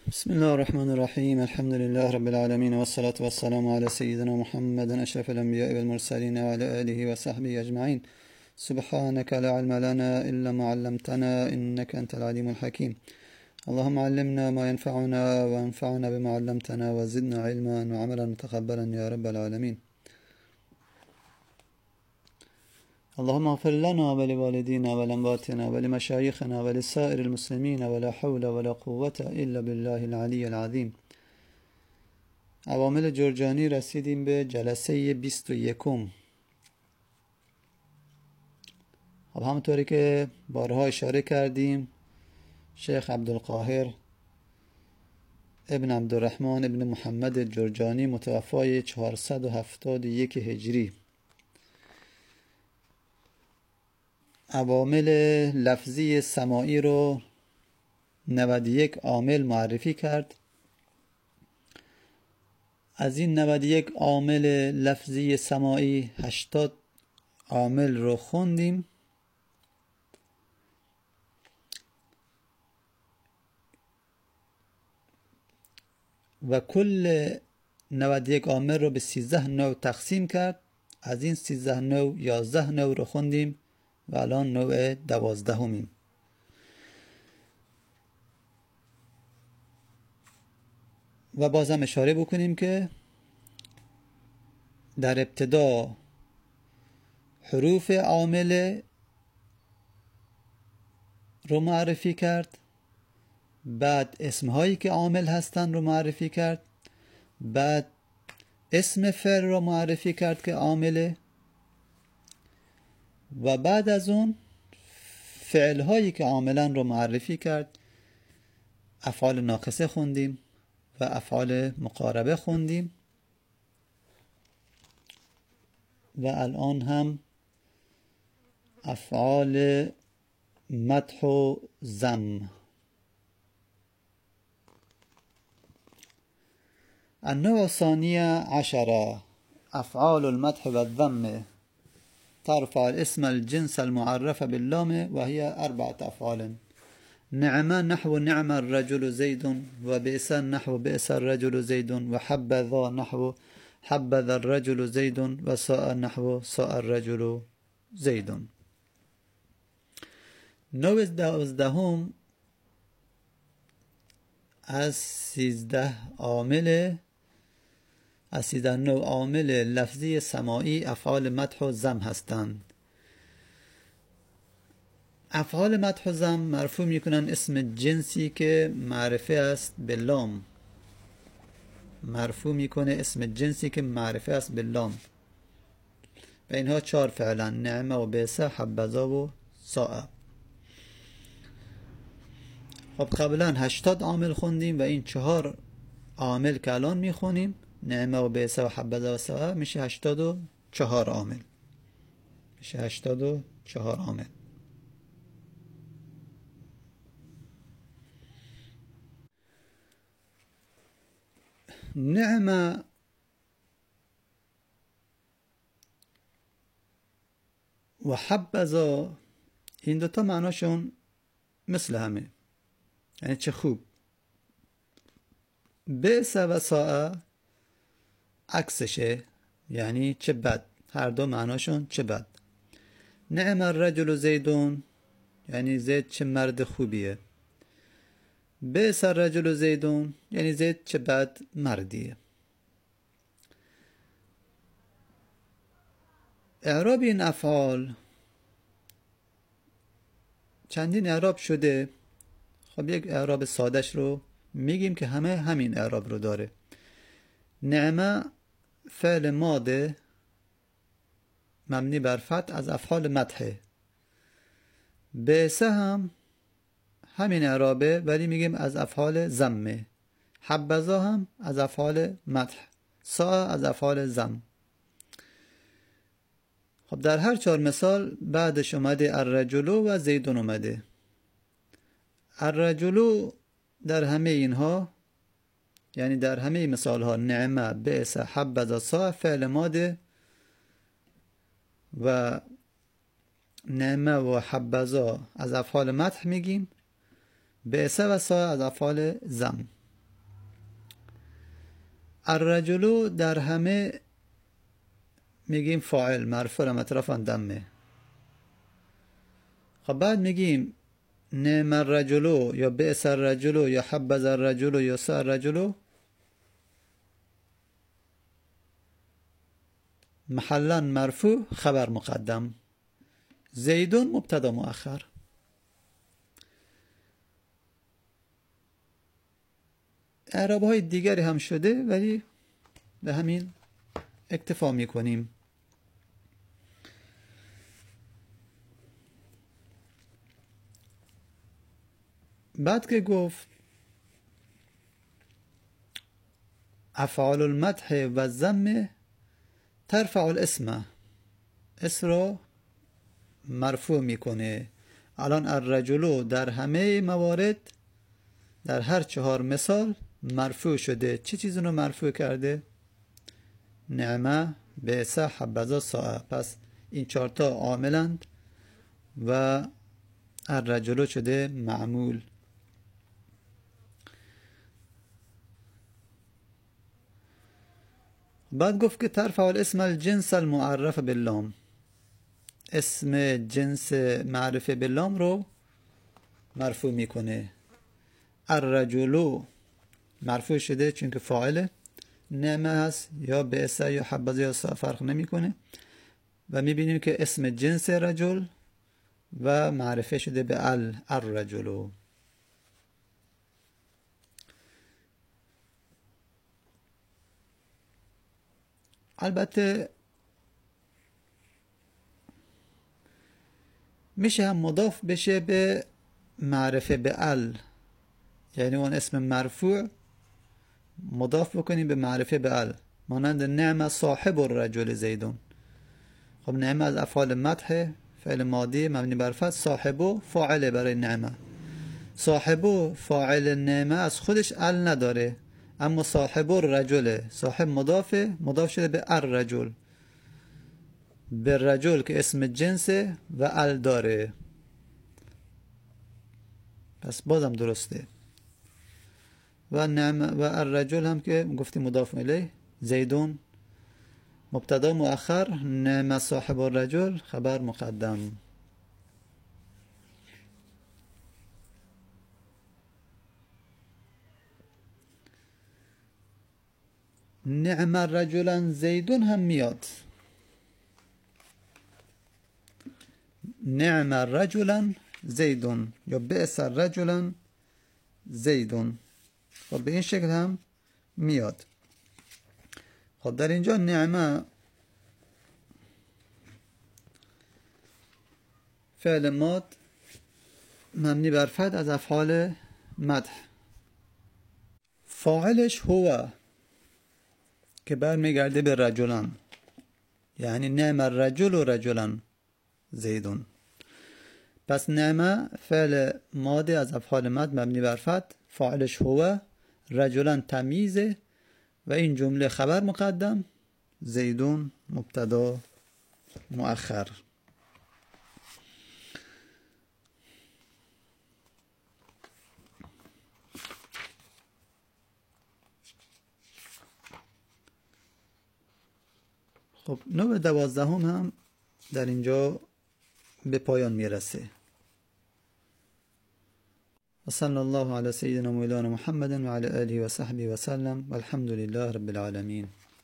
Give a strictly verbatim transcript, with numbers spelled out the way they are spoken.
بسم الله الرحمن الرحيم. الحمد لله رب العالمين، والصلاة والسلام على سيدنا محمد أشرف الأنبياء والمرسلين وعلى آله وصحبه أجمعين. سبحانك لا علم لنا إلا ما علمتنا إنك أنت العليم الحكيم. اللهم علمنا ما ينفعنا وانفعنا بما علمتنا وزدنا علما وعملا متقبلا يا رب العالمين. اللهم اغفر لنا ولوالدينا ولأمواتنا ولمشايخنا ولسائر المسلمين، ولا حول ولا قوة إلا بالله العلی العظیم. عوامل جرجانی رسیدیم به جلسه بیست و یکم. خب همونطوری که بارها اشاره کردیم، شیخ عبدالقاهر ابن عبدالرحمن ابن محمد جرجانی متوفای چهارصد و هفتاد و یک هجری عوامل لفظی سماعی رو نود و یک عامل معرفی کرد. از این نود و یک عامل لفظی سماعی هشتاد عامل رو خوندیم و کل نود و یک عامل رو به سیزده نوع تقسیم کرد. از این سیزده نوع یازده نوع رو خوندیم و الان نوع دوازدهمیم. و بازم اشاره بکنیم که در ابتدا حروف عامل رو معرفی کرد، بعد اسمهایی که عامل هستن رو معرفی کرد، بعد اسم فعل رو معرفی کرد که عامله، و بعد از اون فعل هایی که عاملا رو معرفی کرد. افعال ناقصه خوندیم و افعال مقاربه خوندیم و الان هم افعال مدح و ذم. النوع الثاني عشر افعال المدح والذم ترفع الاسم الجنس المعرف باللام وهي أربعة أفعال. نعم نحو نعم الرجل زيد، وبئس نحو بئس الرجل زيد، وحبذا نحو حبذا الرجل زيد، وساء نحو ساء الرجل زيد. نوع دوازدهم از سیزده عامل از سیزده نوع عامل لفظی سماعی افعال مدح و ذم هستند. افعال مدح و ذم مرفوع میکنن اسم جنسی که معرفه است به لام. مرفوع میکنه اسم جنسی که معرفه است به لام و اینها چهار فعلن: نعمه و بئس، حبذا و ساء. خب قبلا هشتاد عامل خوندیم و این چهار عامل که الان میخونیم نعمه و بئس و حبذا و ساء میشه هشتاد و چهار عامل. میشه هشتاد و چهار عامل. نعمه و حبذا این دوتا معناشون مثل همه، یعنی چه خوب. بئس و ساء عکسشه، یعنی چه بد. هر دو معناشون چه بد. نعم الرجل زیدون یعنی زید چه مرد خوبیه. بئس الرجل زیدون یعنی زید چه بد مردیه. اعراب این افعال چندین اعراب شده. خب یک اعراب سادش رو میگیم که همه همین اعراب رو داره. نعمه فعل ماده مبنی بر فتح از افعال مدحه. بئس هم همین اعرابه ولی میگیم از افعال ذمه. حبذا هم از افعال مدح. ساء از افعال ذم. خب در هر چهار مثال بعدش اومده الرجل و زیدون اومده. الرجل در همه اینها، یعنی در همه مثال ها، نعمه، بئس، حبذا، ساء فعل ماده و نعمه و حبذا از افعال مدح میگیم. بئس و ساء از افعال ذم. الرجل در همه میگیم فاعل مرفوع مطرفا دمه. خب بعد میگیم نعم الرجل یا بئس الرجل یا حبذ الرجل یا ساء الرجل، محلا مرفوع خبر مقدم، زیدون مبتدا مؤخر. اعراب های دیگری هم شده ولی به همین اکتفا میکنیم. بعد که گفت افعال المدح و الذم ترفع الاسم، اسم رو مرفوع میکنه. الان الرجل در همه موارد در هر چهار مثال مرفوع شده. چه چیزی رو مرفوع کرده؟ نعمه، بئس، حبذا، ساء. پس این چهارتا عاملند و الرجل شده معمول. بعد گفت که ترفع الاسم الجنس المعرف باللام، اسم جنس معرفه باللام رو مرفوع میکنه. الرجل مرفوع شده چون که فاعله، نعمه هست یا بئس یا حبذا یا ساء فرق نمیکنه و میبینیم که اسم جنس رجل و معرفه شده به ال الرجل. البته میشه هم مضاف بشه به معرفه به ال، یعنی اون اسم مرفوع مضاف بکنیم به معرفه به ال، مانند نعم صاحب الرجل زیدون. خب نعمه از افعال مدح، فعل ماضی مبنی بر فتح، صاحب فاعل برای نعمه. صاحب فاعل نعمه از خودش ال نداره، اما صاحب الرجل، صاحب مضافه، مضاف شده به الرجل، به رجل که اسم جنسه و ال داره، پس بازم درسته. و نعم و الرجل هم که گفتیم مضاف الیه، زیدون مبتدا مؤخر، نعم صاحب الرجل خبر مقدم. نعم رجلا زیدون هم میاد. نعم رجلا زیدون یا بئس رجلا زیدون، خب به این شکل هم میاد. خب در اینجا نعمه فعل ماد مبنی بر فتح از افعال مدح، فاعلش هو که برمیگرده به رجلان، یعنی نعم الرجل و رجلان زیدون. پس نعمه فعل ماضی از افعال مد مبنی بر فتح، فاعلش هو، رجلان تمیزه و این جمله خبر مقدم، زیدون مبتدا مؤخر. خب نوع دوازدهم هم در اینجا به پایان میرسه. و صلی الله علی سیدنا مولانا محمد و علی آله و صحبه و سلم و الحمد لله رب العالمین.